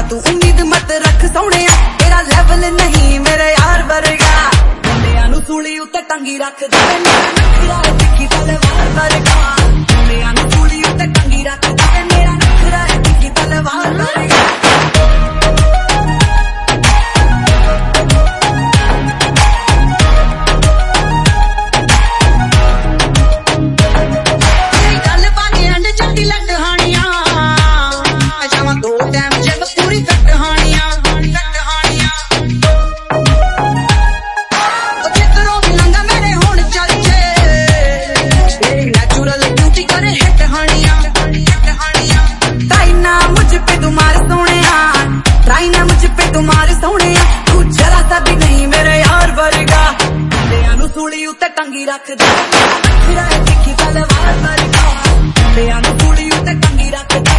तू उम्मीद मत रख सोने, तेरा लेवल नहीं मेरे यार वर्गा। मुंडियां नू सूली उत्ते टंगी रख दे मेरा नखरा है तिखी तलवार वर्गा। मुंडियां नू सूली उत्ते टंगी रख दे मेरा नखरा है तिखी तलवार वर्गा। सूली उत्ते टंगी रख दे मेरा नखरा है तिखी तलवार वर्गा। मुंडियां नू सूली उत्ते टंगी रख दे।